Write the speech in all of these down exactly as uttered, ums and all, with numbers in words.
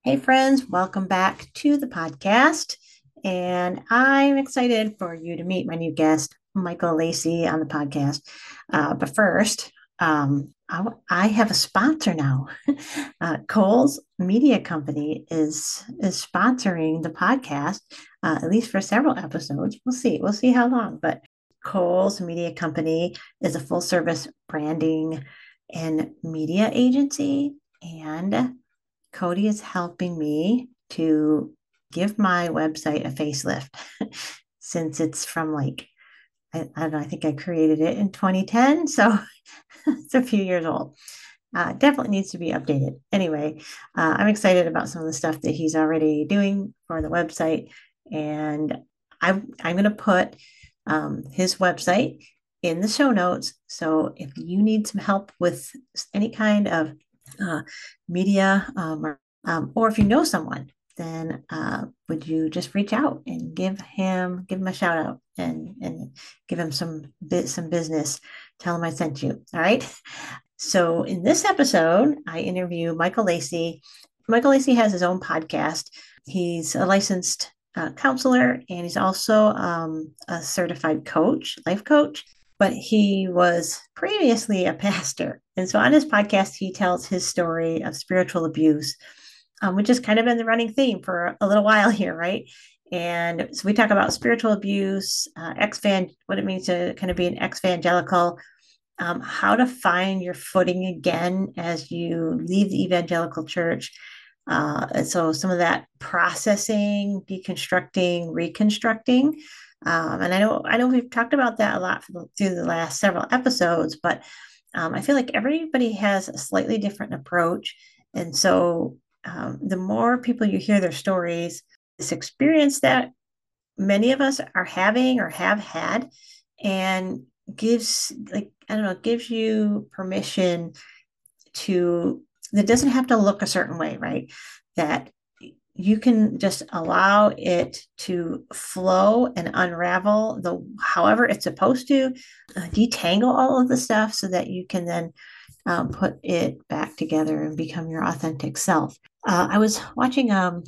Hey, friends, welcome back to the podcast. And I'm excited for you to meet my new guest, Michael Lacey, on the podcast. Uh, but first, um, I, I have a sponsor now. uh, Cole's Media Company is is sponsoring the podcast, uh, at least for several episodes. We'll see. We'll see how long. But Cole's Media Company is a full service branding and media agency. And Cody is helping me to give my website a facelift since it's from like, I, I don't know, I think I created it in twenty ten. So it's a few years old. Uh, definitely needs to be updated. Anyway, uh, I'm excited about some of the stuff that he's already doing for the website. And I, I'm going to put um, his website in the show notes. So if you need some help with any kind of uh, media um, or, um, or if you know someone, then uh, would you just reach out and give him give him a shout out and and give him some bit some business. Tell him I sent you. All right. So in this episode, I interview Michael Lacey. Michael Lacey has his own podcast. He's a licensed uh, counselor and he's also um, a certified coach, life coach, but he was previously a pastor. And so on his podcast, he tells his story of spiritual abuse, um, which has kind of been the running theme for a little while here, right? And so we talk about spiritual abuse, uh, ex-van, what it means to kind of be an ex-evangelical, um, how to find your footing again as you leave the evangelical church. Uh, and so some of that processing, deconstructing, reconstructing. Um, and I know I know we've talked about that a lot the, through the last several episodes, but um, I feel like everybody has a slightly different approach. And so um, the more people you hear their stories, this experience that many of us are having or have had, and gives like I don't know, gives you permission to that doesn't have to look a certain way, right? That you can just allow it to flow and unravel the however it's supposed to, uh, detangle all of the stuff so that you can then um, put it back together and become your authentic self. Uh, I was watching um,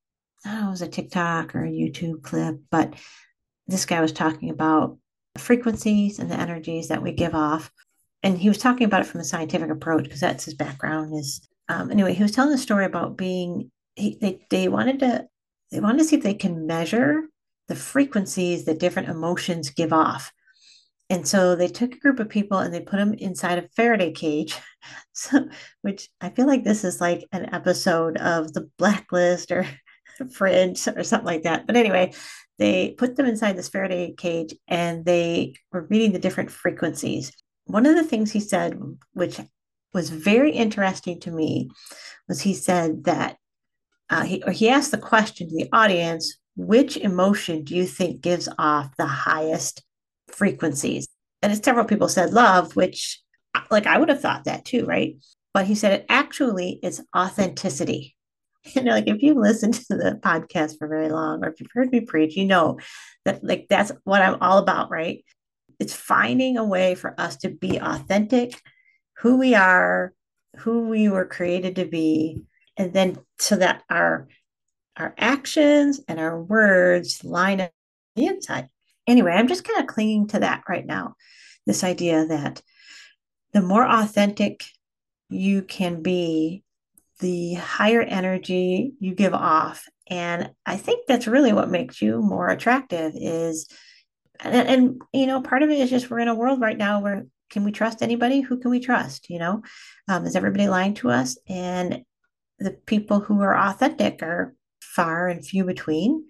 I don't know, it was a TikTok or a YouTube clip, but this guy was talking about frequencies and the energies that we give off. And he was talking about it from a scientific approach because that's his background is um, anyway, he was telling a story about being he, they, they wanted to they wanted to see if they can measure the frequencies that different emotions give off. And so they took a group of people and they put them inside a Faraday cage. So, which I feel like this is like an episode of The Blacklist or Fringe or something like that. But anyway, they put them inside this Faraday cage and they were reading the different frequencies. One of the things he said, which was very interesting to me, was he said that uh, he, or he asked the question to the audience, which emotion do you think gives off the highest frequencies? And several people said love, which like I would have thought that too, right? But he said it actually is authenticity. You know, like if you listen to the podcast for very long, or if you've heard me preach, you know that like that's what I'm all about, right? It's finding a way for us to be authentic, who we are, who we were created to be, and then so that our our actions and our words line up on the inside. Anyway, I'm just kind of clinging to that right now. This idea that the more authentic you can be, the higher energy you give off. And I think that's really what makes you more attractive is, and, and you know, part of it is just we're in a world right now where can we trust anybody? Who can we trust? You know, um, is everybody lying to us? And the people who are authentic are far and few between.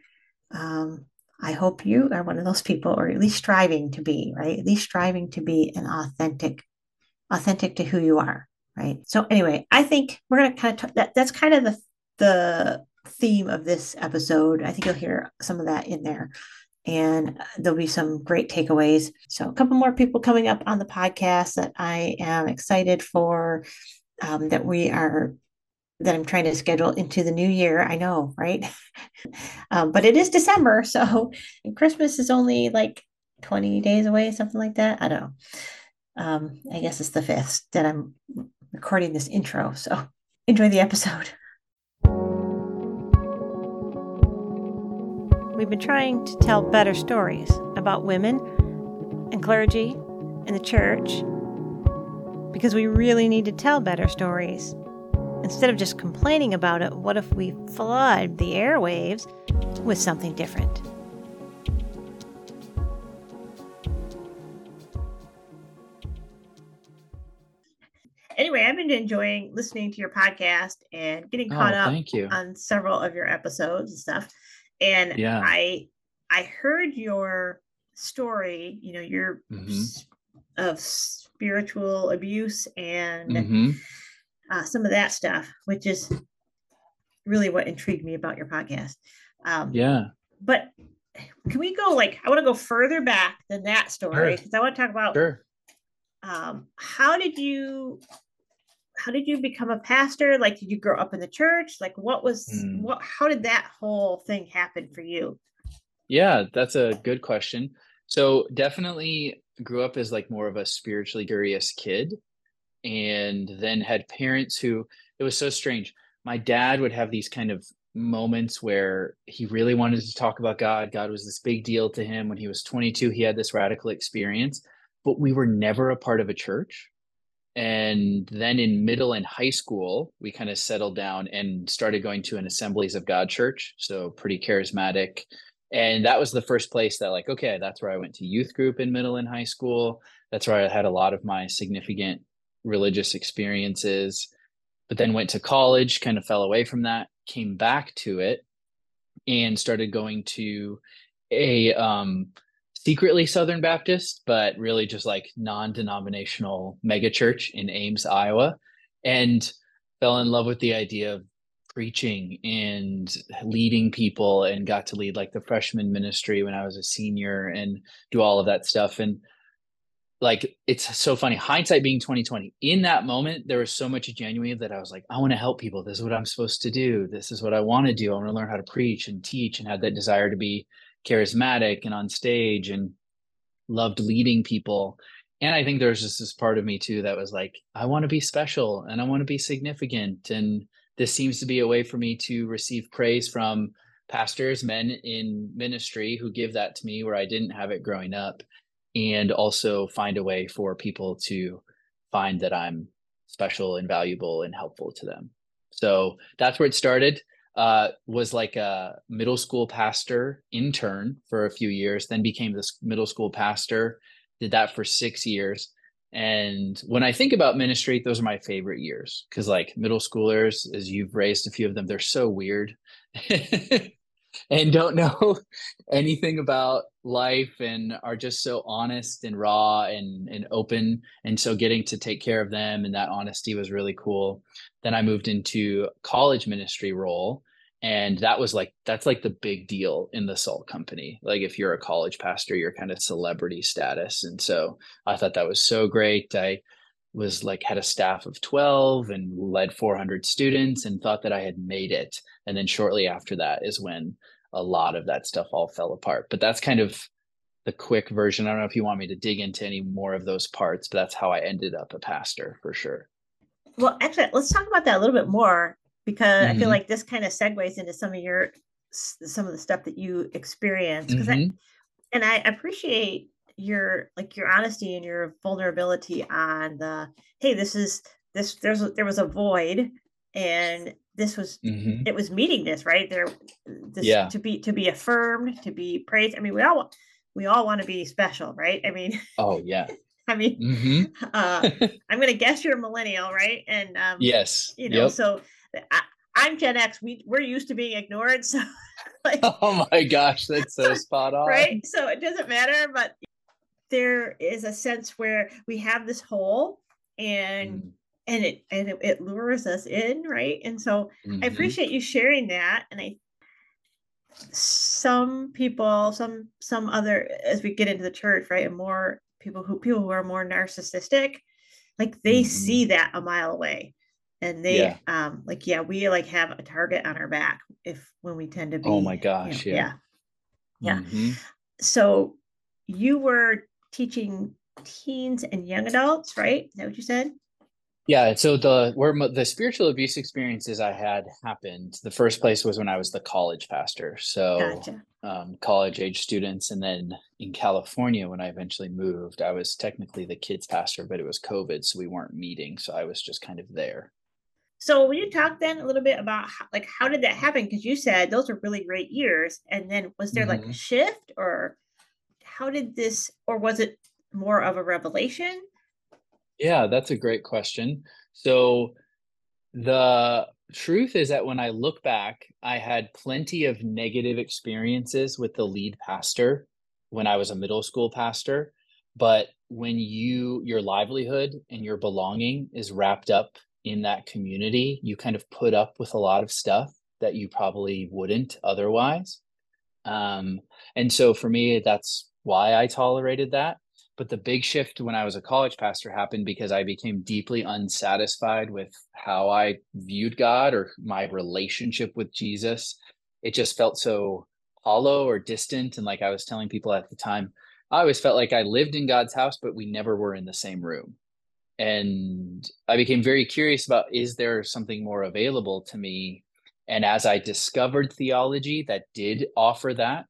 Um, I hope you are one of those people, or at least striving to be, right? At least striving to be an authentic, authentic to who you are, right? So anyway, I think we're gonna kind of t- that. That's kind of the the theme of this episode. I think you'll hear some of that in there, and there'll be some great takeaways. So a couple more people coming up on the podcast that I am excited for. Um, that we are that I'm trying to schedule into the new year. I know, right? um, but it is December, so Christmas is only like twenty days away, something like that. I don't know. Um, I guess it's the fifth that I'm recording this intro. So enjoy the episode. we've been trying to tell better stories about women and clergy and the church because we really need to tell better stories. Instead of just complaining about it, what if we flood the airwaves with something different? Anyway, I've been enjoying listening to your podcast and getting caught Oh, up thank you. on several of your episodes and stuff. And Yeah. I I heard your story, you know, your hmm of spiritual abuse and hmm uh, some of that stuff, which is really what intrigued me about your podcast. Um, Yeah. but can we go like I want to go further back than that story Sure. because I want to talk about Sure. um, how did you how did you become a pastor? Like, did you grow up in the church? Like, what was Mm. what? How did that whole thing happen for you? Yeah, that's a good question. So definitely grew up as like more of a spiritually curious kid, and then had parents who it was so strange. My dad would have these kind of moments where he really wanted to talk about God. God was this big deal to him. When he was twenty-two, he had this radical experience, but we were never a part of a church. And then in middle and high school, we kind of settled down and started going to an Assemblies of God church. So pretty charismatic. And that was the first place that, like, okay, that's where I went to youth group in middle and high school. That's where I had a lot of my significant religious experiences. But then went to college, kind of fell away from that, came back to it, and started going to a um, secretly Southern Baptist, but really just like non-denominational megachurch in Ames, Iowa, and fell in love with the idea of preaching and leading people, and got to lead like the freshman ministry when I was a senior and do all of that stuff. And like, it's so funny, hindsight being twenty twenty, in that moment there was so much genuine that I was like, I want to help people. This is what I'm supposed to do. This is what I want to do. I want to learn how to preach and teach, and had that desire to be charismatic and on stage, and loved leading people. And I think there's just this part of me too that was like, I want to be special and I want to be significant, and this seems to be a way for me to receive praise from pastors, men in ministry who give that to me where I didn't have it growing up, and also find a way for people to find that I'm special and valuable and helpful to them. So that's where it started. Uh, was like a middle school pastor intern for a few years, then became this middle school pastor, did that for six years. And when I think about ministry, those are my favorite years, because like middle schoolers, as you've raised a few of them, they're so weird and don't know anything about life, and are just so honest and raw and, and open. And so getting to take care of them and that honesty was really cool. Then I moved into college ministry role. And that was like, that's like the big deal in the Salt Company. Like, if you're a college pastor, you're kind of celebrity status. And so I thought that was so great. I was like, had a staff of twelve and led four hundred students and thought that I had made it. And then shortly after that is when a lot of that stuff all fell apart. But that's kind of the quick version. I don't know if you want me to dig into any more of those parts, but that's how I ended up a pastor for sure. Well, actually, let's talk about that a little bit more because I feel Mm-hmm. like this kind of segues into some of your some of the stuff that you experience. Because I Mm-hmm. and I appreciate your like your honesty and your vulnerability on the hey, this is this there's a, there was a void and this was Mm-hmm. it was meeting this right there this Yeah. to be to be affirmed to be praised. I mean, we all we all want to be special, right? I mean, Oh, yeah. I mean, Mm-hmm. uh, I'm going to guess you're a millennial, right? And um, Yes. you know, Yep. so I, I'm Gen X. We we're used to being ignored, so like, Oh my gosh, that's so spot right? on. So it doesn't matter, but there is a sense where we have this hole, and Mm. and it and it, it lures us in, right? And so I Mm-hmm. appreciate you sharing that, and I some people, some some other as we get into the church, right, and more people who people who are more narcissistic, like they Mm-hmm. see that a mile away, and they Yeah. um like yeah, we like have a target on our back if when we tend to Oh my be, you know, gosh, yeah. yeah, yeah. Mm-hmm. So you were teaching teens and young adults, right? Is that what you said? Yeah, so the where mo- the spiritual abuse experiences I had happened, the first place was when I was the college pastor. So Gotcha. um, college age students, and then in California when I eventually moved, I was technically the kids pastor, but it was COVID, so we weren't meeting. So I was just kind of there. So will you talk then a little bit about how, like how did that happen? Because you said those were really great years, and then was there like a hmm shift, or how did this, or was it more of a revelation? Yeah, that's a great question. So the truth is that when I look back, I had plenty of negative experiences with the lead pastor when I was a middle school pastor. But when you, your livelihood and your belonging is wrapped up in that community, you kind of put up with a lot of stuff that you probably wouldn't otherwise. Um, and so for me, that's why I tolerated that. But the big shift when I was a college pastor happened because I became deeply unsatisfied with how I viewed God or my relationship with Jesus. It just felt so hollow or distant. And like I was telling people at the time, I always felt like I lived in God's house, but we never were in the same room. And I became very curious about, is there something more available to me? And as I discovered theology that did offer that,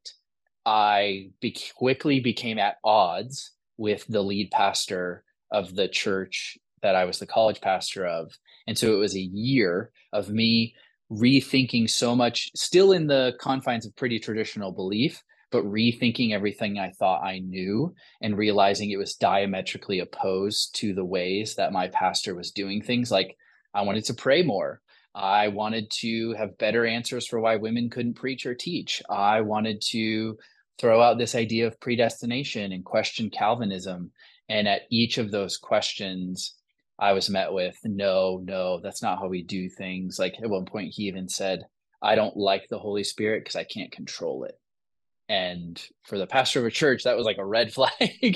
I be- quickly became at odds with the lead pastor of the church that I was the college pastor of. And so it was a year of me rethinking so much, still in the confines of pretty traditional belief, but rethinking everything I thought I knew and realizing it was diametrically opposed to the ways that my pastor was doing things. Like I wanted to pray more. I wanted to have better answers for why women couldn't preach or teach. I wanted to throw out this idea of predestination and question Calvinism. And at each of those questions, I was met with, no, no, that's not how we do things. Like at one point, he even said, I don't like the Holy Spirit because I can't control it. And for the pastor of a church, that was like a red flag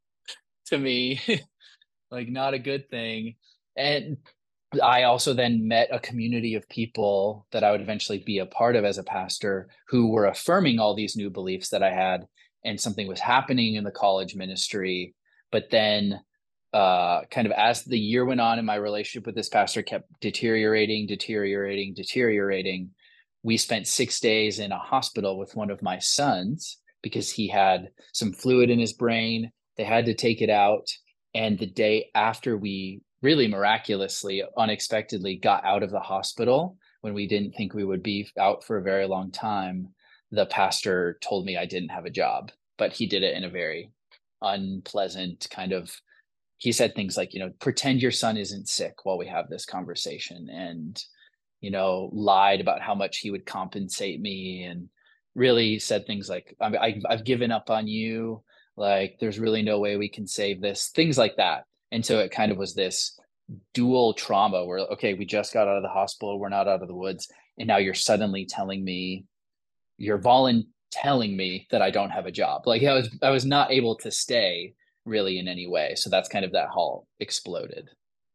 to me, like not a good thing. And I also then met a community of people that I would eventually be a part of as a pastor who were affirming all these new beliefs that I had, and something was happening in the college ministry. But then, uh, kind of as the year went on and my relationship with this pastor kept deteriorating, deteriorating, deteriorating, we spent six days in a hospital with one of my sons because he had some fluid in his brain. They had to take it out. And the day after we really miraculously, unexpectedly got out of the hospital when we didn't think we would be out for a very long time, the pastor told me I didn't have a job, but he did it in a very unpleasant kind of, he said things like, you know, pretend your son isn't sick while we have this conversation, and, you know, lied about how much he would compensate me, and really said things like, I, I, I've given up on you. Like, there's really no way we can save this, things like that. And so it kind of was this dual trauma where, okay, we just got out of the hospital, we're not out of the woods. And now you're suddenly telling me, you're volunteering telling me that I don't have a job. Like I was, I was not able to stay really in any way. So that's kind of that hall exploded.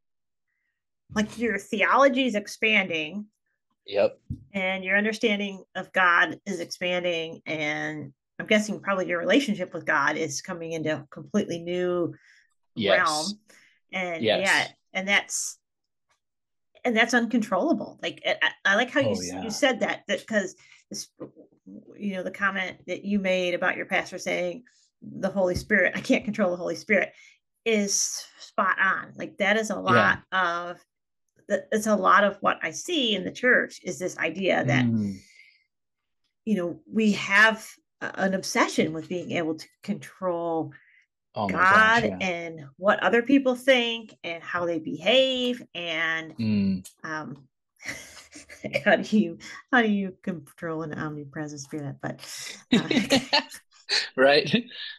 Like your theology is expanding Yep. and your understanding of God is expanding, and I'm guessing probably your relationship with God is coming into a completely new Yes. realm. And yeah, Yes. and that's and that's uncontrollable. Like I, I like how you Oh you yeah. said that that because this, you know, the comment that you made about your pastor saying the Holy Spirit, I can't control the Holy Spirit, is spot on. Like that is a Yeah. lot of it's a lot of what I see in the church is this idea that, Mm. you know, we have an obsession with being able to control Oh my gosh. God Yeah. and what other people think and how they behave. And Mm. um, how do you how do you control an omnipresent spirit? But uh, Right.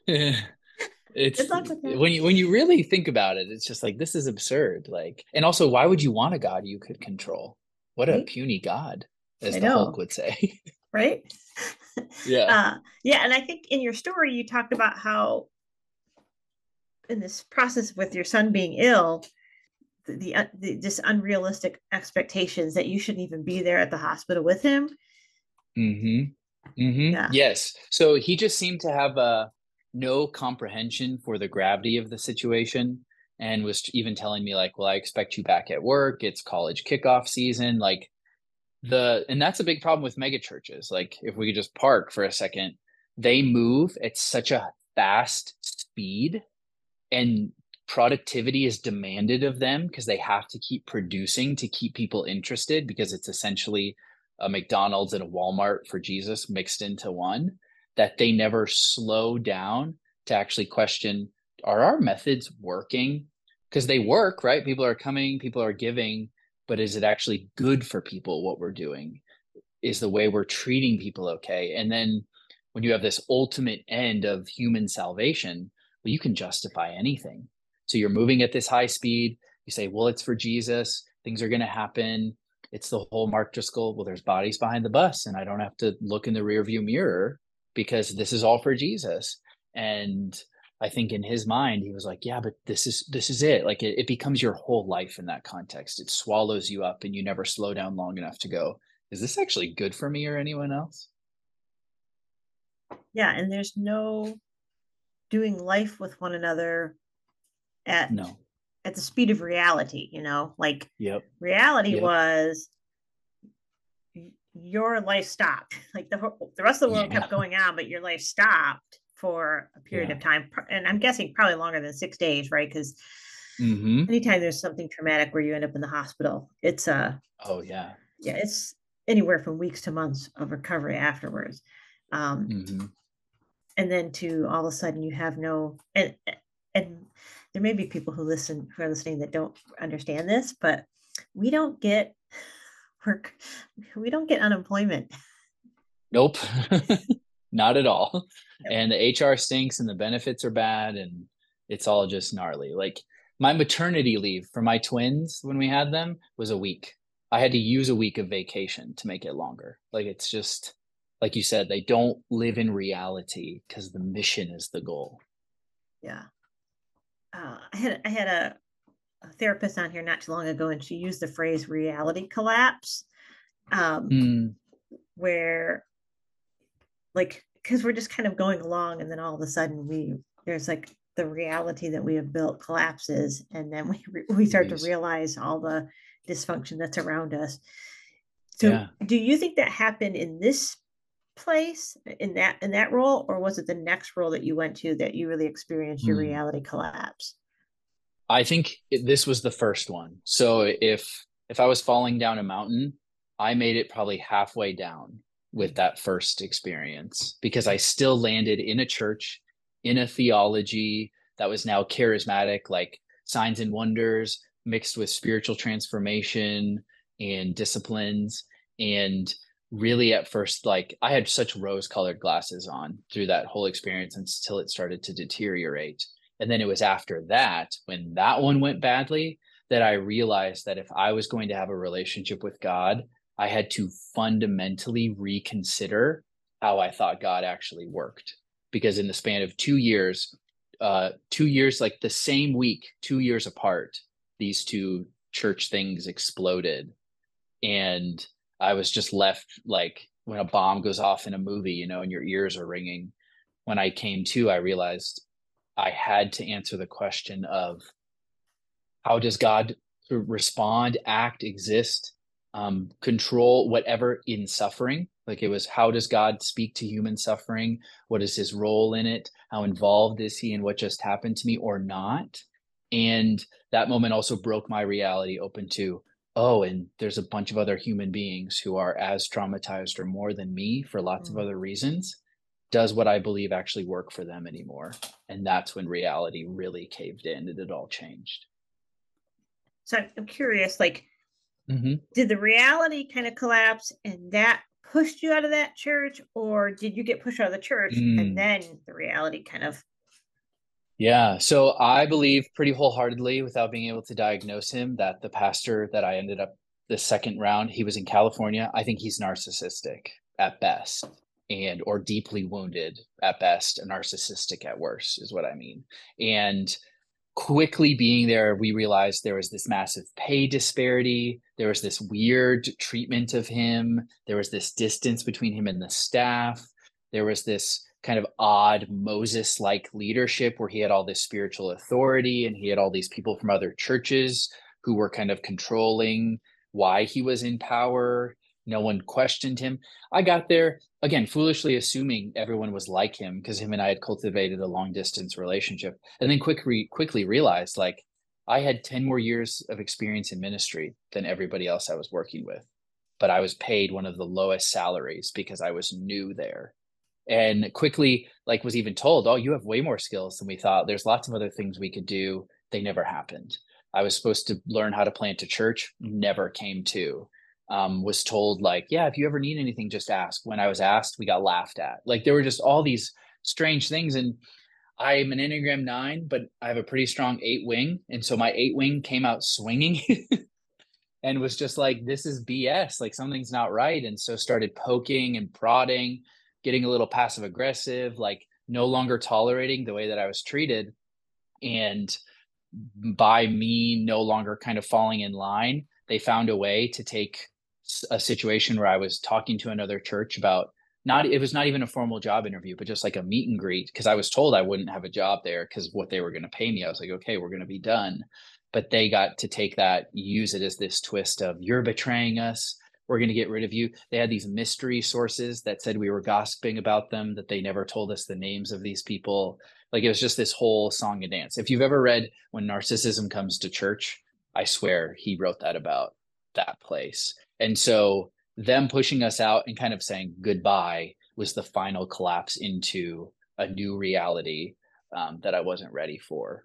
good It's luck with that. when you when you really think about it, it's just like this is absurd. Like, and also, why would you want a god you could control? What a Right? puny god, as I the Hulk know, would say. right? Yeah. uh, yeah, and I think in your story you talked about how in this process with your son being ill, the, the, uh, the just unrealistic expectations that you shouldn't even be there at the hospital with him. hmm hmm Yeah. Yes. So he just seemed to have uh, no comprehension for the gravity of the situation. and was even telling me like, well, I expect you back at work. It's college kickoff season. Like the, and that's a big problem with mega churches. Like if we could just park for a second, they move at such a fast speed, and productivity is demanded of them because they have to keep producing to keep people interested, because it's essentially a McDonald's and a Walmart for Jesus mixed into one, that they never slow down to actually question, are our methods working? Because they work, right? People are coming, people are giving, but is it actually good for people what we're doing? Is the way we're treating people okay? And then when you have this ultimate end of human salvation, well, you can justify anything. So you're moving at this high speed. You say, well, it's for Jesus. Things are going to happen. It's the whole Mark Driscoll, well, there's bodies behind the bus and I don't have to look in the rearview mirror because this is all for Jesus. And I think in his mind, he was like, yeah, but this is, this is it. Like it, it becomes your whole life in that context. It swallows you up and you never slow down long enough to go, is this actually good for me or anyone else? Yeah. And there's no doing life with one another at no at the speed of reality, you know, like yep reality yep was your life stopped. Like the the rest of the world yeah. kept going on, but your life stopped for a period yeah. of time, and I'm guessing probably longer than six days, right? Because mm-hmm. anytime there's something traumatic where you end up in the hospital, it's a uh, oh yeah yeah it's anywhere from weeks to months of recovery afterwards. um mm-hmm. And then to all of a sudden you have no, and and there may be people who listen who are listening that don't understand this, but we don't get work, we don't get unemployment. Nope. Not at all. And the H R stinks and the benefits are bad and it's all just gnarly. Like my maternity leave for my twins when we had them was a week. I had to use a week of vacation to make it longer. Like it's just, like you said, they don't live in reality because the mission is the goal. Yeah. Uh, I had I had a, a therapist on here not too long ago, and she used the phrase reality collapse, um, mm. where like, because we're just kind of going along and then all of a sudden we there's like the reality that we have built collapses, and then we we start Please. to realize all the dysfunction that's around us. So yeah. Do you think that happened in this place, in that in that role, or was it the next role that you went to that you really experienced your hmm. reality collapse? I think it, this was the first one. So if if I was falling down a mountain, I made it probably halfway down with that first experience, because I still landed in a church, in a theology that was now charismatic, like signs and wonders mixed with spiritual transformation and disciplines. And really at first, like I had such rose colored glasses on through that whole experience until it started to deteriorate. And then it was after that, when that one went badly, that I realized that if I was going to have a relationship with God, I had to fundamentally reconsider how I thought God actually worked. Because in the span of two years, uh, two years, like the same week, two years apart, these two church things exploded. And I was just left like when a bomb goes off in a movie, you know, and your ears are ringing. When I came to, I realized I had to answer the question of how does God respond, act, exist, um, control whatever in suffering? Like it was, how does God speak to human suffering? What is his role in it? How involved is he in what just happened to me or not? And that moment also broke my reality open to, oh, and there's a bunch of other human beings who are as traumatized or more than me for lots mm-hmm. of other reasons. Does what I believe actually work for them anymore? And that's when reality really caved in and it all changed. So I'm curious, like, mm-hmm. did the reality kind of collapse and that pushed you out of that church, or did you get pushed out of the church mm. and then the reality kind of? Yeah. So I believe pretty wholeheartedly, without being able to diagnose him, that the pastor that I ended up the second round, he was in California. I think he's narcissistic at best, and or deeply wounded at best, and narcissistic at worst is what I mean. And quickly being there, we realized there was this massive pay disparity. There was this weird treatment of him. There was this distance between him and the staff. There was this kind of odd Moses-like leadership where he had all this spiritual authority and he had all these people from other churches who were kind of controlling why he was in power. No one questioned him. I got there, again, foolishly assuming everyone was like him because him and I had cultivated a long distance relationship, and then quickly, quickly realized like I had ten more years of experience in ministry than everybody else I was working with, but I was paid one of the lowest salaries because I was new there. And quickly, like, was even told, oh, you have way more skills than we thought. There's lots of other things we could do. They never happened. I was supposed to learn how to plant a church, never came to. Um, was told like, yeah, if you ever need anything, just ask. When I was asked, we got laughed at. Like there were just all these strange things. And I'm an Enneagram nine, but I have a pretty strong eight wing. And so my eight wing came out swinging and was just like, this is B S, like something's not right. And so started poking and prodding, getting a little passive aggressive, like no longer tolerating the way that I was treated. And by me no longer kind of falling in line, they found a way to take a situation where I was talking to another church about not, it was not even a formal job interview, but just like a meet and greet. Cause I was told I wouldn't have a job there because what they were going to pay me. I was like, okay, we're going to be done. But they got to take that, use it as this twist of you're betraying us. We're going to get rid of you. They had these mystery sources that said we were gossiping about them, that they never told us the names of these people. Like it was just this whole song and dance. If you've ever read When Narcissism Comes to Church, I swear he wrote that about that place. And so them pushing us out and kind of saying goodbye was the final collapse into a new reality um, that I wasn't ready for.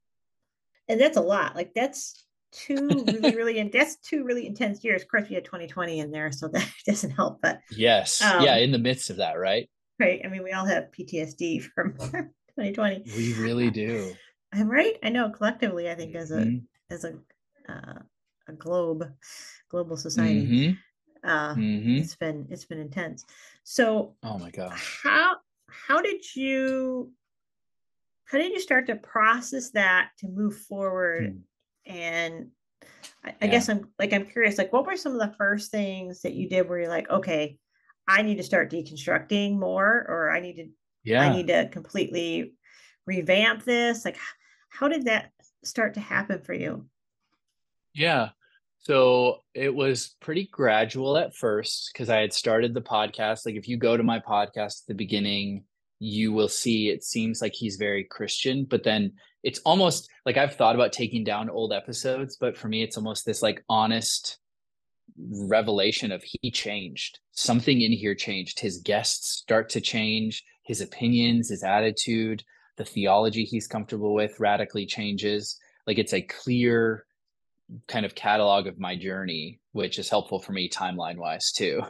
And that's a lot. Like that's two really, really, and that's two really intense years. Of course, we had twenty twenty in there, so that doesn't help. But yes, um, yeah, in the midst of that, right? Right. I mean, we all have P T S D from twenty twenty. We really do. I'm right. I know collectively, I think as a mm-hmm. as a uh, a globe, global society, mm-hmm. Uh, mm-hmm. it's been it's been intense. So, oh my gosh, how how did you how did you start to process that to move forward? Mm. And I, I yeah. guess I'm like I'm curious, like what were some of the first things that you did where you're like, okay, I need to start deconstructing more, or I need to yeah. I need to completely revamp this? Like, how did that start to happen for you? Yeah. So it was pretty gradual at first because I had started the podcast. Like if you go to my podcast at the beginning, you will see it seems like he's very Christian, but then it's almost like I've thought about taking down old episodes, but for me, it's almost this like honest revelation of he changed. Something in here changed. His guests start to change. His opinions, his attitude, the theology he's comfortable with radically changes. Like it's a clear kind of catalog of my journey, which is helpful for me timeline wise too.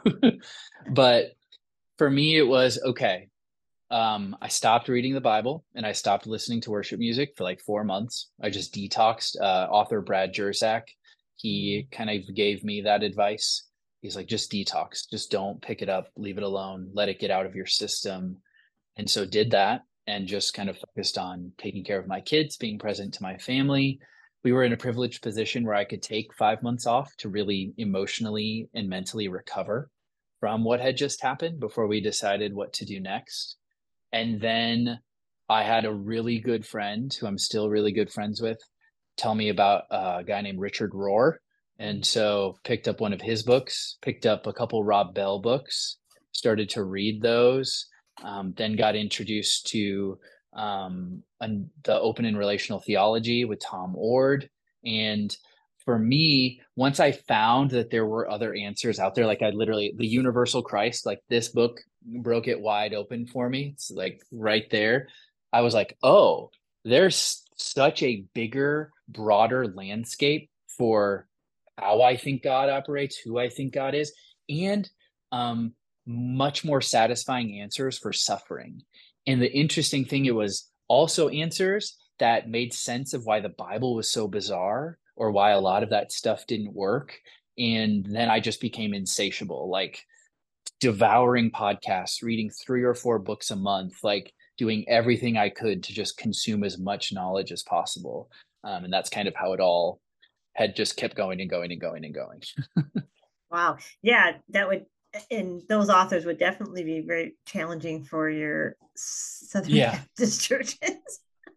But for me, it was okay. Um, I stopped reading the Bible and I stopped listening to worship music for like four months. I just detoxed. Uh, author Brad Jersak, he kind of gave me that advice. He's like, just detox, just don't pick it up, leave it alone, let it get out of your system. And so did that and just kind of focused on taking care of my kids, being present to my family. We were in a privileged position where I could take five months off to really emotionally and mentally recover from what had just happened before we decided what to do next. And then I had a really good friend who I'm still really good friends with tell me about a guy named Richard Rohr. And so picked up one of his books, picked up a couple Rob Bell books, started to read those, um, then got introduced to um, an, the Open and Relational Theology with Tom Oord. And for me, once I found that there were other answers out there, like I literally, the Universal Christ, like this book broke it wide open for me. It's like right there. I was like, oh, there's such a bigger, broader landscape for how I think God operates, who I think God is, and um, much more satisfying answers for suffering. And the interesting thing, it was also answers that made sense of why the Bible was so bizarre or why a lot of that stuff didn't work. And then I just became insatiable, like devouring podcasts, reading three or four books a month, like doing everything I could to just consume as much knowledge as possible. Um, and that's kind of how it all had just kept going and going and going and going. Wow. Yeah, that would and those authors would definitely be very challenging for your Southern Yeah. Baptist churches.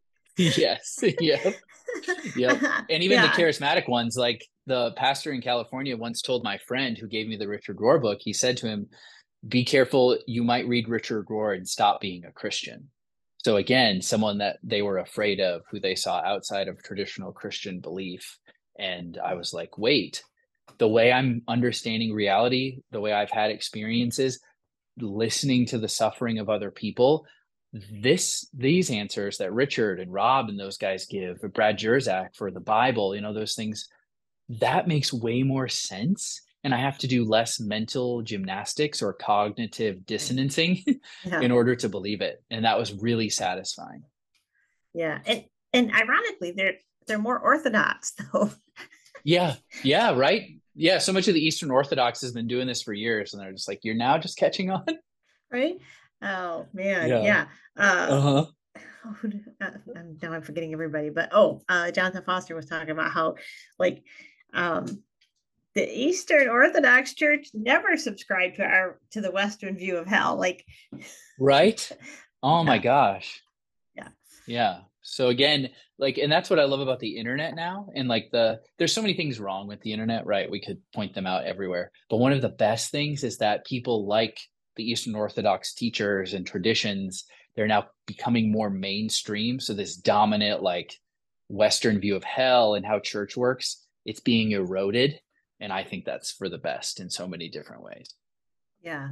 Yes. Yep. Yep. And even the Yeah. charismatic ones, like the pastor in California once told my friend who gave me the Richard Rohr book, he said to him, be careful, you might read Richard Rohr and stop being a Christian. So again, someone that they were afraid of, who they saw outside of traditional Christian belief. And I was like, wait, the way I'm understanding reality, the way I've had experiences, listening to the suffering of other people, this these answers that Richard and Rob and those guys give, Brad Jersak for the Bible, you know, those things, that makes way more sense. And I have to do less mental gymnastics or cognitive dissonancing Yeah. in order to believe it. And that was really satisfying. Yeah. And and ironically, they're they're more orthodox though. Yeah. Yeah. Right. Yeah. So much of the Eastern Orthodox has been doing this for years. And they're just like, you're now just catching on. Right? Oh man. Yeah. Yeah. Uh, Uh-huh. oh, uh, I'm, now I'm forgetting everybody, but oh, uh, Jonathan Foster was talking about how, like, um, the Eastern Orthodox Church never subscribed to our to the Western view of hell. Like, Right. Oh yeah, my gosh. yeah, Yeah. So again, like, and that's what I love about the internet now. And like the, there's so many things wrong with the internet, right? We could point them out everywhere. But one of the best things is that people like the Eastern Orthodox teachers and traditions, they're now becoming more mainstream. So this dominant, like Western view of hell and how church works, it's being eroded. And I think that's for the best in so many different ways. yeah.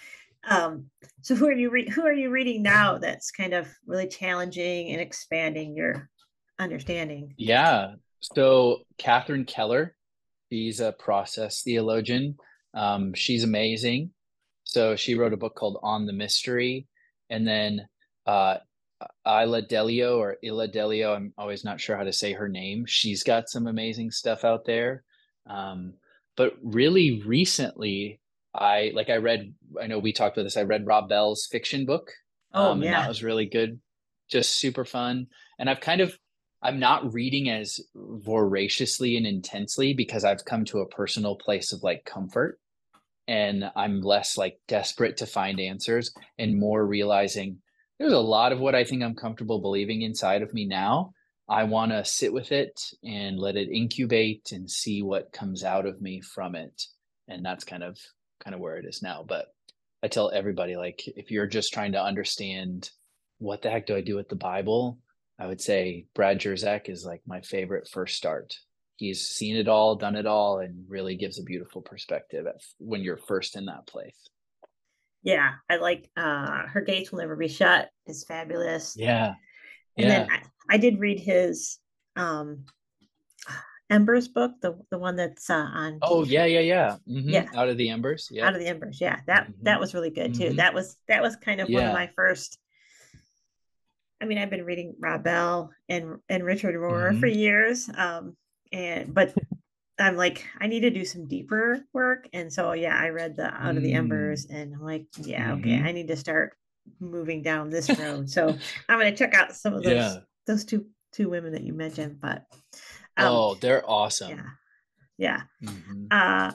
Um, so who are you re- who are you reading now that's kind of really challenging and expanding your understanding? Yeah. So Catherine Keller, she's a process theologian. Um, she's amazing. So she wrote a book called On the Mystery. And then uh, Ila Delio or Ila Delio, I'm always not sure how to say her name. She's got some amazing stuff out there. Um, but really recently, I like I read, I know we talked about this, I read Rob Bell's fiction book. Oh Um, and that yeah, was really good, just super fun. And I've kind of, I'm not reading as voraciously and intensely because I've come to a personal place of like comfort, and I'm less like desperate to find answers and more realizing there's a lot of what I think I'm comfortable believing inside of me now. I want to sit with it and let it incubate and see what comes out of me from it. And that's kind of kind of where it is now. But I tell everybody, like, if you're just trying to understand what the heck do I do with the Bible, I would say Brad Jersak is like my favorite first start. He's seen it all, done it all, and really gives a beautiful perspective at, when you're first in that place. yeah. I like uh, Her Gates Will Never Be Shut is fabulous. Yeah. And then Yeah. I, I did read his um, Embers book, the the one that's uh, on Oh, D V D. yeah, yeah, yeah. hmm Yeah, Out of the Embers. Out Yep. of the Embers. Yeah, that hmm that was really good too. hmm That was that was kind of one of Yeah. my first. I mean, I've been reading Rob Bell and and Richard Rohr for hmm years, um, and but I'm like, I need to do some deeper work, and so yeah, I read the Out of the mm Embers, and I'm like, yeah, okay, I hmm need to start moving down this road. So I'm going to check out some of those Yeah. those two two women that you mentioned, but um, Oh, they're yeah, awesome. yeah. hmm Uh,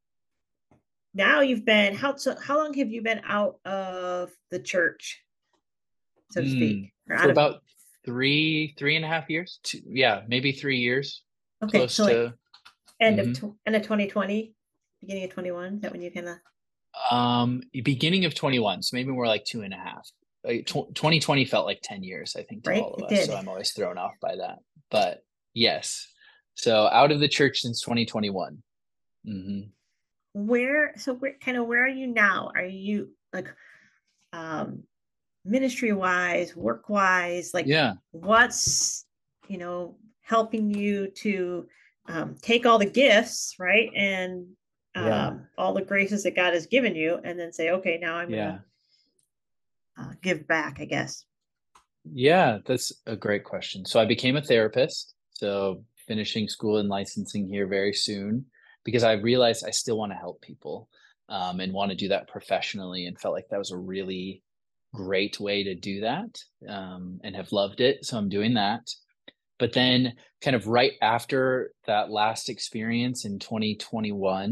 now you've been how so how long have you been out of the church, so to Mm. speak, or For out of about three, three and a half years. Two, yeah, maybe three years. okay, Close so like to. end of hmm tw- end of twenty twenty, beginning of twenty-one, is that when you kind of Um, beginning of twenty-one, so maybe more like two and a half. Like tw- twenty twenty felt like ten years, I think, to right? all of It us. So did. I'm always thrown off by that. But yes, so out of the church since twenty twenty-one. hmm Where so where kind of where are you now? Are you like um ministry wise, work wise, like Yeah, what's you know helping you to um, take all the gifts, right, and yeah, um, all the graces that God has given you, and then say, okay, now I'm gonna yeah, uh, give back, I guess. yeah. That's a great question. So I became a therapist. So finishing school and licensing here very soon because I realized I still want to help people, um, and want to do that professionally, and felt like that was a really great way to do that, um, and have loved it. So I'm doing that. But then, kind of right after that last experience in twenty twenty-one,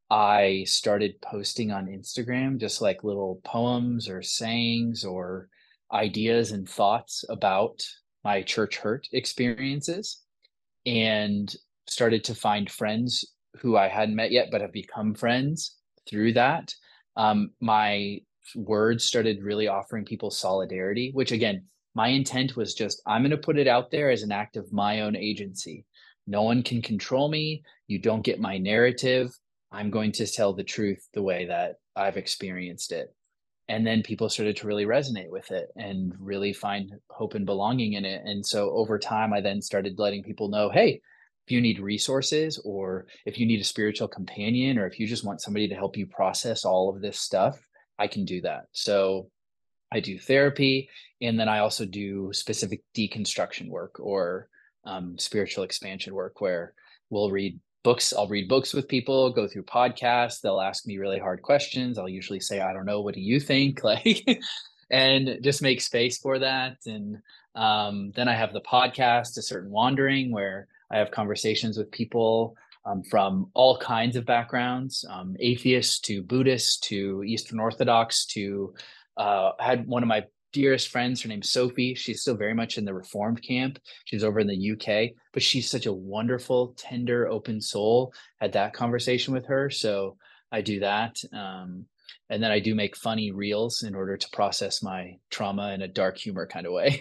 I started posting on Instagram just like little poems or sayings or ideas and thoughts about my church hurt experiences, and started to find friends who I hadn't met yet but have become friends through that. Um, my words started really offering people solidarity, which again, my intent was just, I'm going to put it out there as an act of my own agency. No one can control me. You don't get my narrative. I'm going to tell the truth the way that I've experienced it. And then people started to really resonate with it and really find hope and belonging in it. And so over time, I then started letting people know, hey, if you need resources, or if you need a spiritual companion, or if you just want somebody to help you process all of this stuff, I can do that. So I do therapy, and then I also do specific deconstruction work, or um, spiritual expansion work, where we'll read books. I'll read books with people, go through podcasts. They'll ask me really hard questions. I'll usually say, I don't know, what do you think? Like, and just make space for that. And um, then I have the podcast, A Certain Wandering, where I have conversations with people um, from all kinds of backgrounds, um, atheists to Buddhists to Eastern Orthodox to uh, I had one of my dearest friends, her name's Sophie. She's still very much in the Reformed camp. She's over in the U K, but she's such a wonderful, tender, open soul. Had that conversation with her. So I do that. Um, and then I do make funny reels in order to process my trauma in a dark humor kind of way.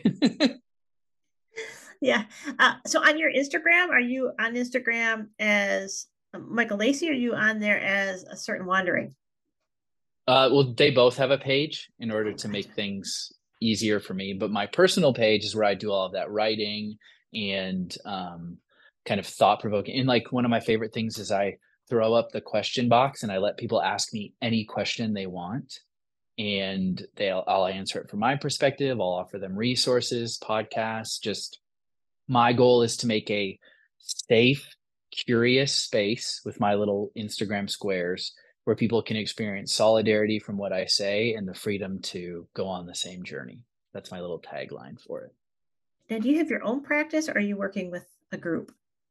Yeah. Uh, so on your Instagram, are you on Instagram as Michael Lacey, or are you on there as A Certain Wandering? Uh, well, they both have a page in order to make things easier for me. But my personal page is where I do all of that writing and um, kind of thought provoking. And like one of my favorite things is I throw up the question box and I let people ask me any question they want. And they'll I'll answer it from my perspective. I'll offer them resources, podcasts. Just my goal is to make a safe, curious space with my little Instagram squares where people can experience solidarity from what I say and the freedom to go on the same journey. That's my little tagline for it. Now, do you have your own practice, or are you working with a group?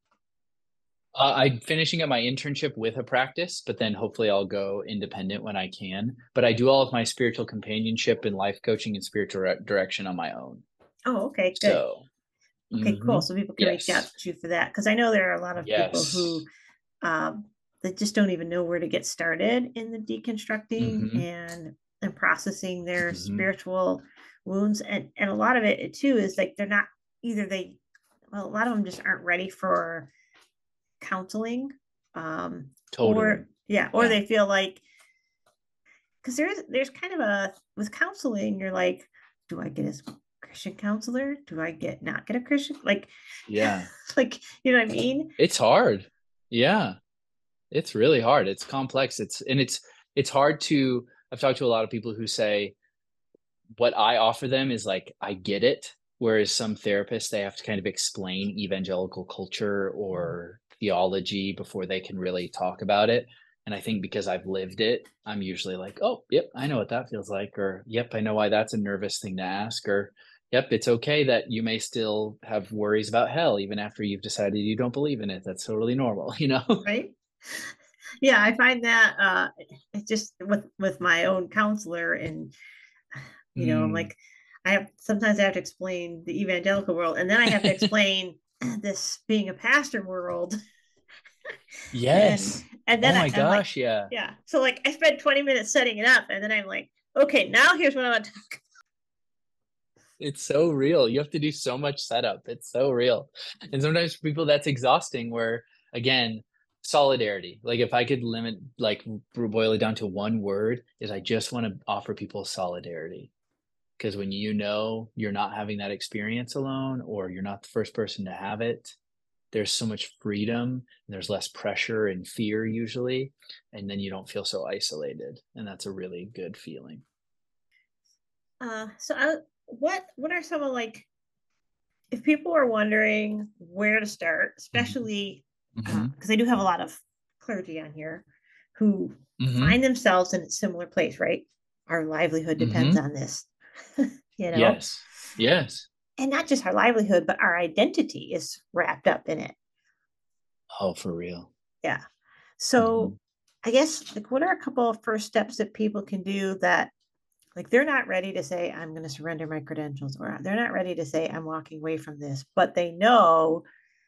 Uh, I'm finishing up my internship with a practice, but then hopefully I'll go independent when I can. But I do all of my spiritual companionship and life coaching and spiritual direction on my own. Oh, okay, good. So, okay, mm-hmm. cool. So people can yes. reach out to you for that, because I know there are a lot of yes. people who um, that just don't even know where to get started in the deconstructing mm-hmm. and and processing their mm-hmm. spiritual wounds, and and a lot of it too is like they're not either they well a lot of them just aren't ready for counseling, um, totally. or yeah, or yeah. they feel like, because there's there's kind of a with counseling, you're like, do I get a Christian counselor? Do I get not get a Christian? Like, yeah, like you know what I mean? It's hard. Yeah, it's really hard. It's complex. It's and it's it's hard to. I've talked to a lot of people who say what I offer them is like, I get it. Whereas some therapists, they have to kind of explain evangelical culture or theology before they can really talk about it. And I think because I've lived it, I'm usually like, oh, yep, I know what that feels like. Or, yep, I know why that's a nervous thing to ask. Or, yep, it's okay that you may still have worries about hell even after you've decided you don't believe in it. That's totally normal, you know? Right. Yeah, I find that uh, it's just with, with my own counselor, and, you know, mm. I'm like, I have, sometimes I have to explain the evangelical world, and then I have to explain this being a pastor world. Yes. And, and then oh my I, gosh, like, yeah. Yeah. So like I spent twenty minutes setting it up, and then I'm like, okay, now here's what I want to talk about. It's so real. You have to do so much setup. It's so real. And sometimes for people that's exhausting, where again, solidarity. Like if I could limit, like boil it down to one word, is I just want to offer people solidarity. Because when you know you're not having that experience alone, or you're not the first person to have it, there's so much freedom, and there's less pressure and fear usually, and then you don't feel so isolated, and that's a really good feeling. Uh, so I, what what are some of, like, if people are wondering where to start, especially because mm-hmm. uh, I do have a lot of clergy on here who mm-hmm. find themselves in a similar place, right? Our livelihood depends mm-hmm. on this, you know? Yes, yes. And not just our livelihood, but our identity is wrapped up in it. Oh, for real. Yeah. So I guess, like, what are a couple of first steps that people can do that, like, they're not ready to say, I'm going to surrender my credentials, or they're not ready to say, I'm walking away from this, but they know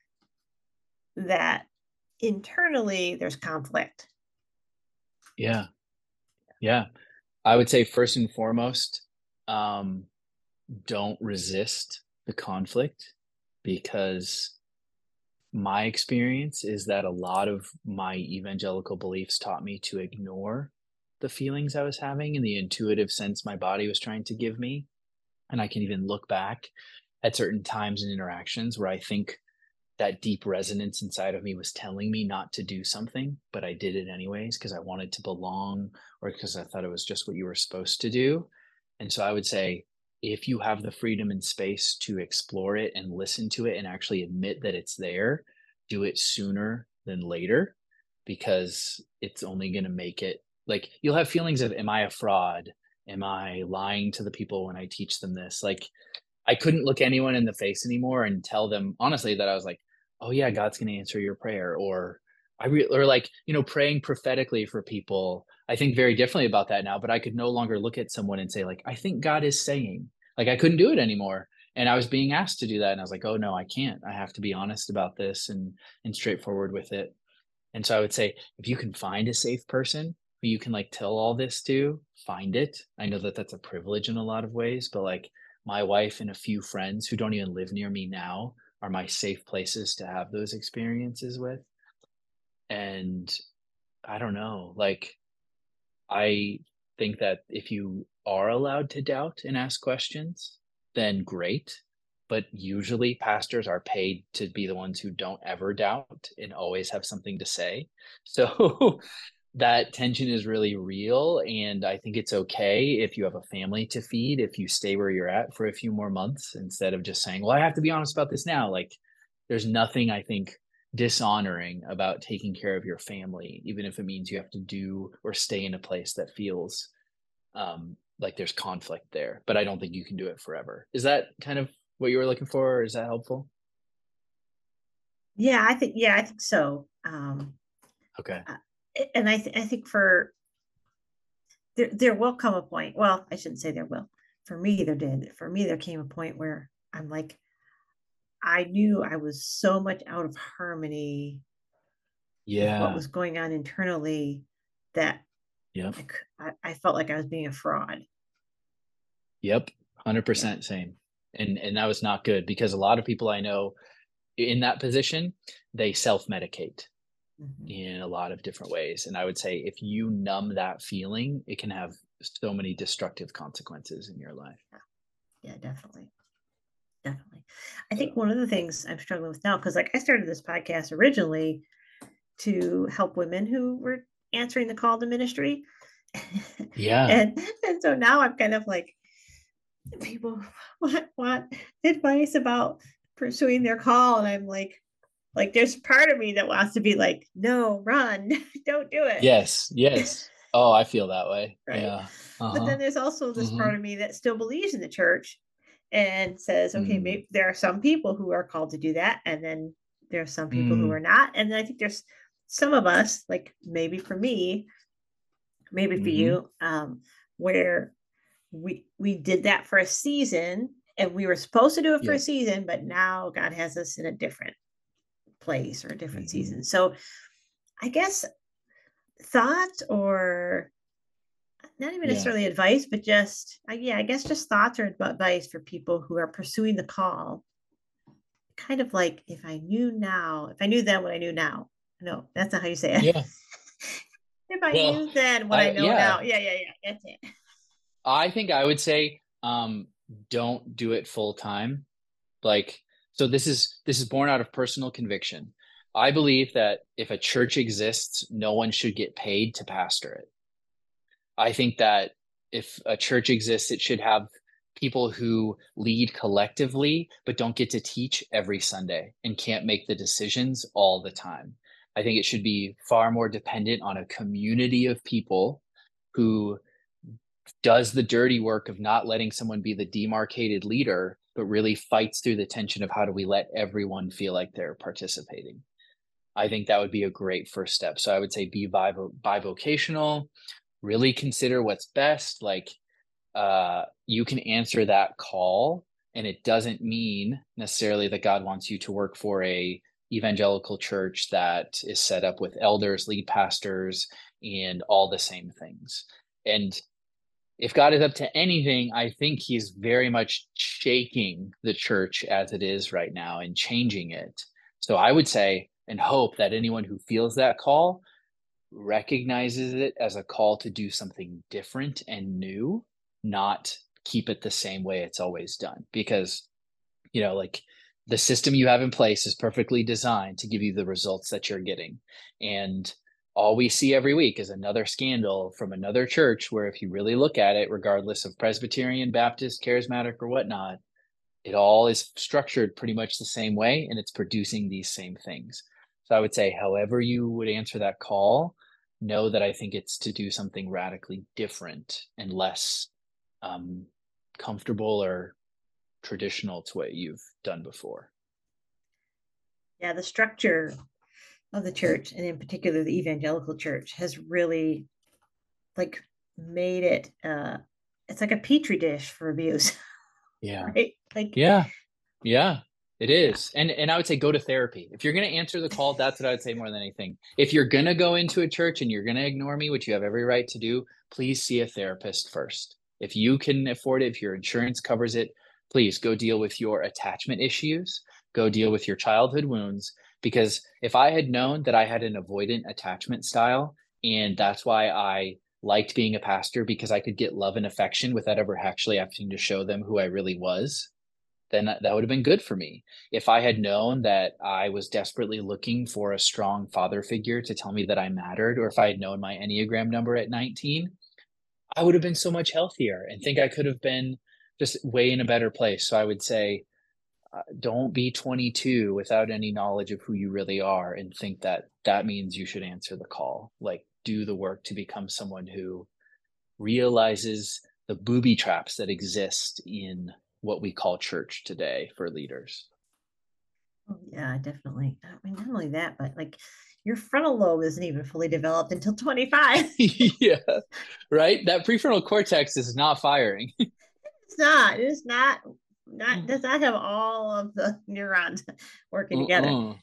that internally there's conflict. Yeah. Yeah. I would say first and foremost, um, don't resist the conflict, because my experience is that a lot of my evangelical beliefs taught me to ignore the feelings I was having and the intuitive sense my body was trying to give me. And I can even look back at certain times and interactions where I think that deep resonance inside of me was telling me not to do something, but I did it anyways because I wanted to belong, or because I thought it was just what you were supposed to do. And so I would say, if you have the freedom and space to explore it and listen to it and actually admit that it's there, do it sooner than later, because it's only going to make it, like, you'll have feelings of, am I a fraud? Am I lying to the people when I teach them this? Like, I couldn't look anyone in the face anymore and tell them honestly that I was like, oh yeah, God's going to answer your prayer. Or I re- or like, you know, praying prophetically for people. I think very differently about that now, but I could no longer look at someone and say like, I think God is saying, like, I couldn't do it anymore. And I was being asked to do that. And I was like, oh no, I can't. I have to be honest about this and, and straightforward with it. And so I would say, if you can find a safe person who you can like tell all this to, find it. I know that that's a privilege in a lot of ways, but like, my wife and a few friends who don't even live near me now are my safe places to have those experiences with. And I don't know, like, I think that if you are allowed to doubt and ask questions, then great. But usually pastors are paid to be the ones who don't ever doubt and always have something to say. So that tension is really real. And I think it's okay if you have a family to feed, if you stay where you're at for a few more months instead of just saying, well, I have to be honest about this now. Like, there's nothing, I think, dishonoring about taking care of your family, even if it means you have to do or stay in a place that feels um, like there's conflict there. But I don't think you can do it forever. Is that kind of what you were looking for? Or is that helpful? Yeah, I think, yeah, I think so. Um, Okay. uh, and I, th- I think for there, there will come a point. Well, I shouldn't say there will. For me, there did. For me, there came a point where I'm like, I knew I was so much out of harmony with what Yeah. was going on internally that Yep. I, I felt like I was being a fraud. Yep. Yeah. one hundred percent same. And and that was not good, because a lot of people I know in that position, they self-medicate Mhm. in a lot of different ways. And I would say, if you numb that feeling, it can have so many destructive consequences in your life. Yeah. Yeah, definitely. Definitely. I think So, one of the things I'm struggling with now, because like I started this podcast originally to help women who were answering the call to ministry. yeah. and and so now I'm kind of like, people want, want advice about pursuing their call. And I'm like, like there's part of me that wants to be like, no, run, don't do it. Yes. Yes. Oh, I feel that way. Right. Yeah. But Uh-huh. then there's also this Mm-hmm. part of me that still believes in the church and says, okay, Mm. maybe there are some people who are called to do that. And then there are some people who Mm. are not. And then I think there's some of us, like maybe for me, maybe for Mm-hmm. you, um, where we we did that for a season and we were supposed to do it for a Yep. season, but now God has us in a different place or a different Mm-hmm. season. So I guess thoughts, or not even Yeah. necessarily advice, but just uh, yeah, I guess just thoughts or advice for people who are pursuing the call. Kind of like, if I knew now, if I knew then what I knew now. No, that's not how you say it. Yeah. If I Well, knew then what I I know yeah. now. Yeah, yeah, yeah. That's it. I think I would say, um, don't do it full time. Like, so this is this is born out of personal conviction. I believe that if a church exists, no one should get paid to pastor it. I think that if a church exists, it should have people who lead collectively, but don't get to teach every Sunday and can't make the decisions all the time. I think it should be far more dependent on a community of people who does the dirty work of not letting someone be the demarcated leader, but really fights through the tension of how do we let everyone feel like they're participating. I think that would be a great first step. So I would say be bivo- bivocational, really consider what's best. Like, uh, you can answer that call, and it doesn't mean necessarily that God wants you to work for a evangelical church that is set up with elders, lead pastors, and all the same things. And if God is up to anything, I think he's very much shaking the church as it is right now and changing it. So I would say and hope that anyone who feels that call recognizes it as a call to do something different and new, not keep it the same way it's always done. Because, you know, like the system you have in place is perfectly designed to give you the results that you're getting. And all we see every week is another scandal from another church where, if you really look at it, regardless of Presbyterian, Baptist, charismatic, or whatnot, it all is structured pretty much the same way and it's producing these same things. So I would say, however you would answer that call, know that I think it's to do something radically different and less um, comfortable or traditional to what you've done before. Yeah, the structure of the church, and in particular the evangelical church, has really like made it uh it's like a petri dish for abuse. Yeah. Right? Like, Yeah. Yeah. It yeah. is. And and I would say go to therapy. If you're going to answer the call, that's what I would say more than anything. If you're going to go into a church and you're going to ignore me, which you have every right to do, please see a therapist first. If you can afford it, if your insurance covers it, please go deal with your attachment issues, go deal with your childhood wounds. Because if I had known that I had an avoidant attachment style, and that's why I liked being a pastor, because I could get love and affection without ever actually having to show them who I really was, then that, that would have been good for me. If I had known that I was desperately looking for a strong father figure to tell me that I mattered, or if I had known my Enneagram number at nineteen, I would have been so much healthier and think I could have been just way in a better place. So I would say, uh, don't be twenty-two without any knowledge of who you really are and think that that means you should answer the call. Like, do the work to become someone who realizes the booby traps that exist in what we call church today for leaders. Oh, yeah, definitely. I mean, not only that, but like your frontal lobe isn't even fully developed until twenty-five. Yeah, right. That prefrontal cortex is not firing. It's not. It's not. Not does not have all of the neurons working together. Uh-uh.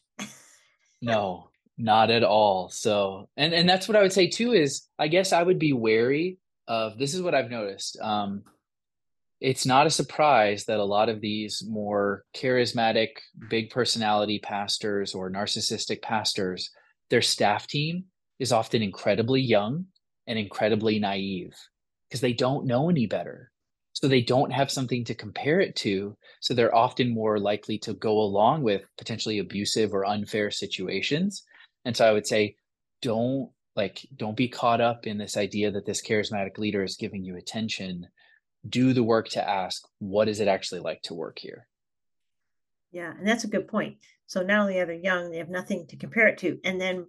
No, not at all. So, and and that's what I would say too is I guess I would be wary of, this is what I've noticed. Um, it's not a surprise that a lot of these more charismatic, big personality pastors or narcissistic pastors, their staff team is often incredibly young and incredibly naive because they don't know any better. So they don't have something to compare it to. So they're often more likely to go along with potentially abusive or unfair situations. And so I would say, don't like, don't be caught up in this idea that this charismatic leader is giving you attention. Do the work to ask, what is it actually like to work here? Yeah, and that's a good point. So not only are they young, they have nothing to compare it to, and then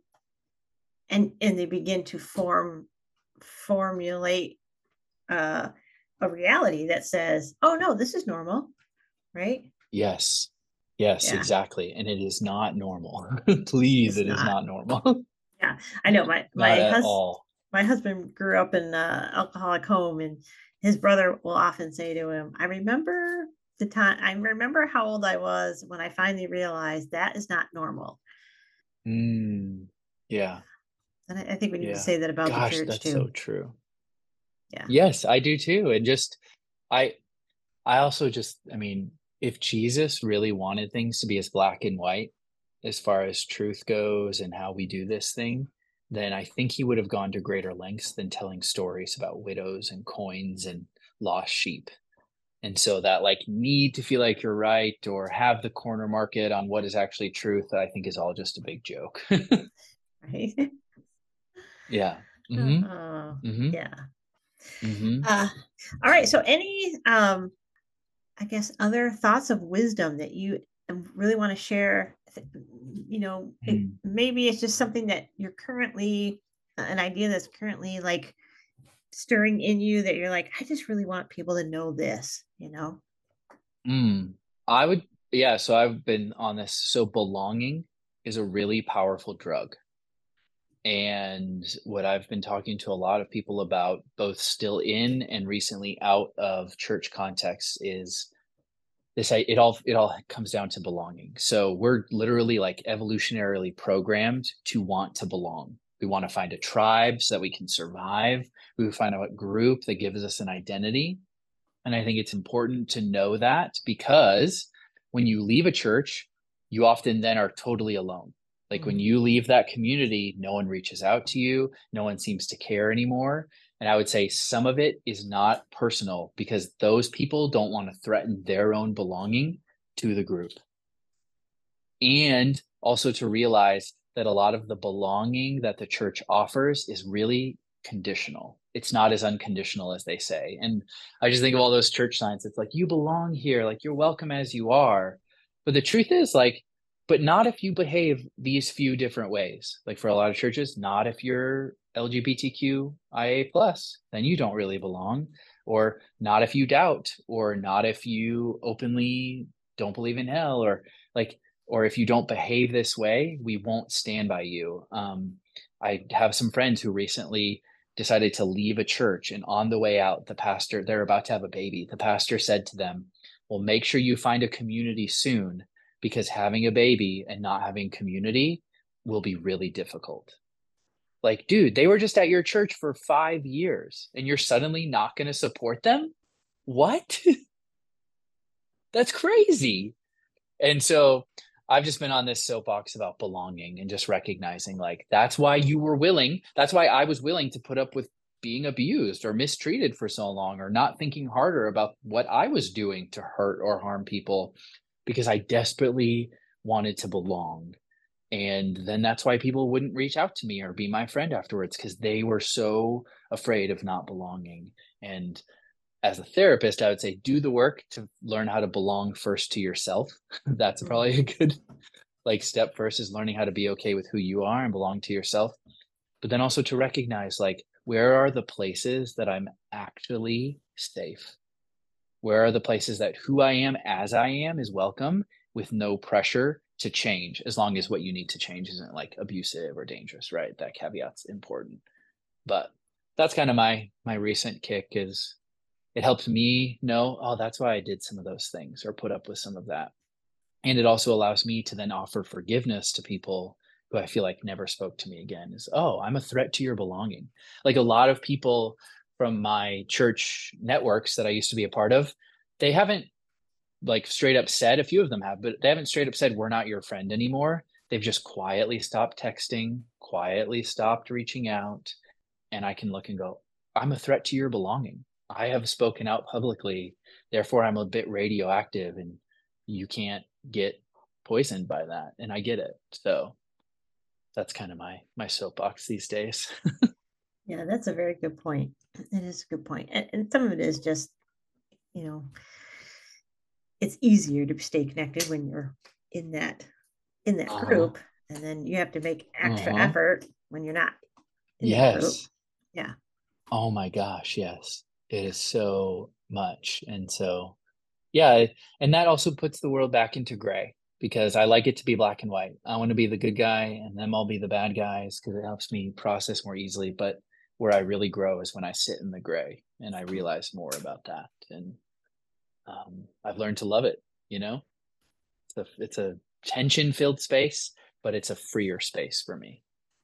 and and they begin to form formulate uh, a reality that says, "Oh no, this is normal," right? Yes. Yes, Yeah, exactly. And it is not normal. Please, it's it is not. not normal. Yeah, I know. My Not my at hus all. my husband grew up in an alcoholic home, and his brother will often say to him, "I remember the time. I remember how old I was when I finally realized that is not normal." Mm, yeah. And I, I think we need to Yeah. say that about the Gosh, church that's so too. true. Yeah. Yes, I do too. And just I I also just, I mean, if Jesus really wanted things to be as black and white as far as truth goes and how we do this thing, then I think he would have gone to greater lengths than telling stories about widows and coins and lost sheep. And so that like need to feel like you're right or have the corner market on what is actually truth, I think is all just a big joke. Right. Yeah. Mm-hmm. uh, Mm-hmm. yeah. Mm-hmm. Uh, all right. So, any, um, I guess, other thoughts of wisdom that you really want to share? You know, it, Mm. maybe it's just something that you're currently, an idea that's currently like stirring in you that you're like, I just really want people to know this, you know? Mm. I would, yeah. So I've been on this. So belonging. is a really powerful drug. And what I've been talking to a lot of people about, both still in and recently out of church context, is this I- it all it all comes down to belonging. So we're literally like evolutionarily programmed to want to belong. We want to find a tribe so that we can survive. We find a group that gives us an identity. And I think it's important to know that, because when you leave a church, you often then are totally alone. Like when you leave that community, no one reaches out to you, no one seems to care anymore. And I would say some of it is not personal, because those people don't want to threaten their own belonging to the group. And also to realize that a lot of the belonging that the church offers is really conditional. It's not as unconditional as they say. And I just think of all those church signs. It's like, you belong here, like you're welcome as you are. But the truth is, like, but not if you behave these few different ways. Like for a lot of churches, not if you're L G B T Q I A plus, then you don't really belong. Or not if you doubt, or not if you openly don't believe in hell, or like, or if you don't behave this way, we won't stand by you. Um, I have some friends who recently decided to leave a church, and on the way out, the pastor, they're about to have a baby. The pastor said to them, well, make sure you find a community soon, because having a baby and not having community will be really difficult. Like, dude, they were just at your church for five years and you're suddenly not going to support them? What? That's crazy. And so I've just been on this soapbox about belonging and just recognizing, like, that's why you were willing. That's why I was willing to put up with being abused or mistreated for so long, or not thinking harder about what I was doing to hurt or harm people, because I desperately wanted to belong. And then that's why people wouldn't reach out to me or be my friend afterwards, because they were so afraid of not belonging. And as a therapist, I would say do the work to learn how to belong first to yourself. That's probably a good like step first, is learning how to be okay with who you are and belong to yourself. But then also to recognize, like, where are the places that I'm actually safe? Where are the places that who I am as I am is welcome, with no pressure to change, as long as what you need to change isn't like abusive or dangerous, right? That caveat's important. But that's kind of my my recent kick, is it helps me know, oh, that's why I did some of those things or put up with some of that. And it also allows me to then offer forgiveness to people who I feel like never spoke to me again. Is, oh, I'm a threat to your belonging. Like a lot of people from my church networks that I used to be a part of, they haven't like straight up said, a few of them have, but they haven't straight up said, we're not your friend anymore. They've just quietly stopped texting, quietly stopped reaching out. And I can look and go, I'm a threat to your belonging. I have spoken out publicly. Therefore, I'm a bit radioactive, and you can't get poisoned by that. And I get it. So that's kind of my my soapbox these days. Yeah, that's a very good point. It is a good point. And, and some of it is just, you know, it's easier to stay connected when you're in that in that Uh-huh. group, and then you have to make extra Uh-huh. effort when you're not in that group. Yes. Yeah. Oh my gosh, yes. It is so much. And so, yeah, and that also puts the world back into gray, because I like it to be black and white. I want to be the good guy and them all be the bad guys, because it helps me process more easily. But where I really grow is when I sit in the gray and I realize more about that. And um, I've learned to love it, you know? It's a, it's a tension-filled space, but it's a freer space for me.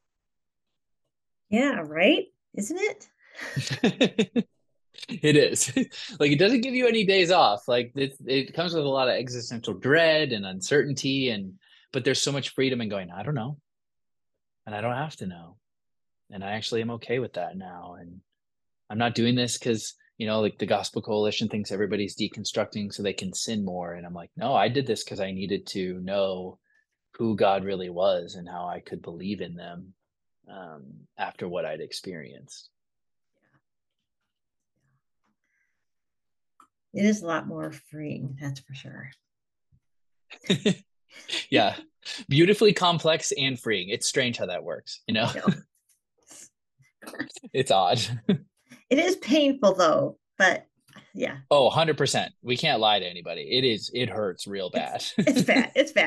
Yeah, right? Isn't it? It is. Like, it doesn't give you any days off. Like it, it comes with a lot of existential dread and uncertainty, and but there's so much freedom in going, I don't know, and I don't have to know, and I actually am okay with that now. And I'm not doing this because, you know, like the Gospel Coalition thinks everybody's deconstructing so they can sin more, and I'm like, no, I did this because I needed to know who God really was and how I could believe in them um, after what I'd experienced. It is a lot more freeing, that's for sure. Yeah, beautifully complex and freeing. It's strange how that works, you know. It's odd. It is painful though, but yeah. Oh, one hundred percent. We can't lie to anybody. It is, it hurts real bad. It's, it's bad. It's bad.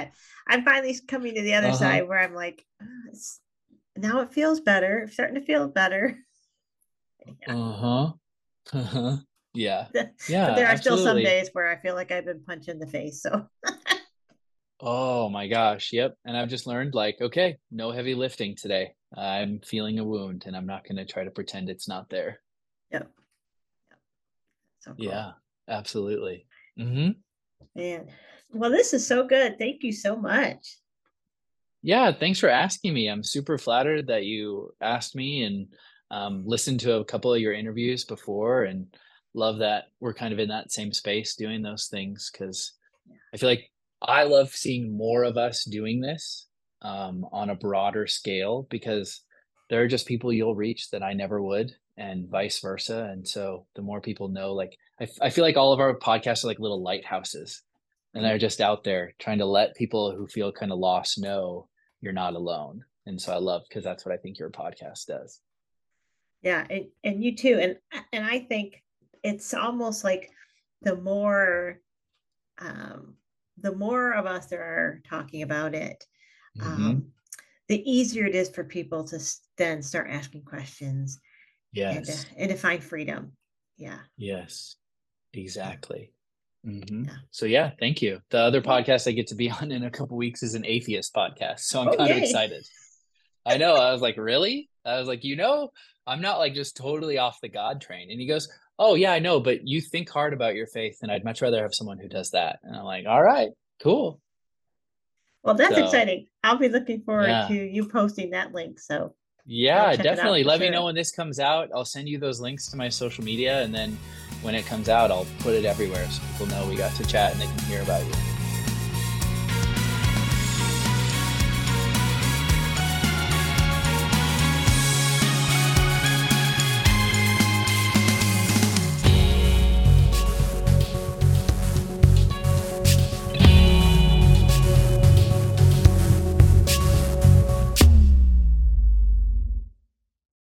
I'm finally coming to the other Uh-huh. side where I'm like, oh, it's, now it feels better. It's starting to feel better. Uh-huh. Uh-huh. Yeah. Yeah, But there are still some absolutely. days where I feel like I've been punched in the face. So, Oh my gosh. Yep. And I've just learned like, okay, no heavy lifting today. I'm feeling a wound and I'm not going to try to pretend it's not there. yep. So cool. Yeah, absolutely. Hmm. Man. Well, this is so good. Thank you so much. Yeah, thanks for asking me. I'm super flattered that you asked me and um, listened to a couple of your interviews before and love that we're kind of in that same space doing those things because I feel like I love seeing more of us doing this um, on a broader scale because there are just people you'll reach that I never would, and vice versa. And so the more people know, like, I, I feel like all of our podcasts are like little lighthouses and they're just out there trying to let people who feel kind of lost know you're not alone. And so I love because that's what I think your podcast does. Yeah, and, and you too. And and I think it's almost like the more um the more of us that are talking about it, Hmm. um, the easier it is for people to then start asking questions and to, Yes. and to find freedom. Yeah, Yes. yeah, Exactly. Hmm. yeah. So yeah, thank you. The other Yeah. podcast I get to be on in a couple weeks is an atheist podcast. So I'm Oh, kind of yay. excited. I know. I was like, really? I was like, you know, I'm not like just totally off the God train. And he goes, oh yeah, I know, but you think hard about your faith, and I'd much rather have someone who does that. And I'm like, all right, cool. Well, that's So exciting. I'll be looking forward to yeah. you posting that link. So I'll Yeah, check it out definitely. for Let me know sure. when this comes out. I'll send you those links to my social media, and then when it comes out, I'll put it everywhere so people know we got to chat and they can hear about you.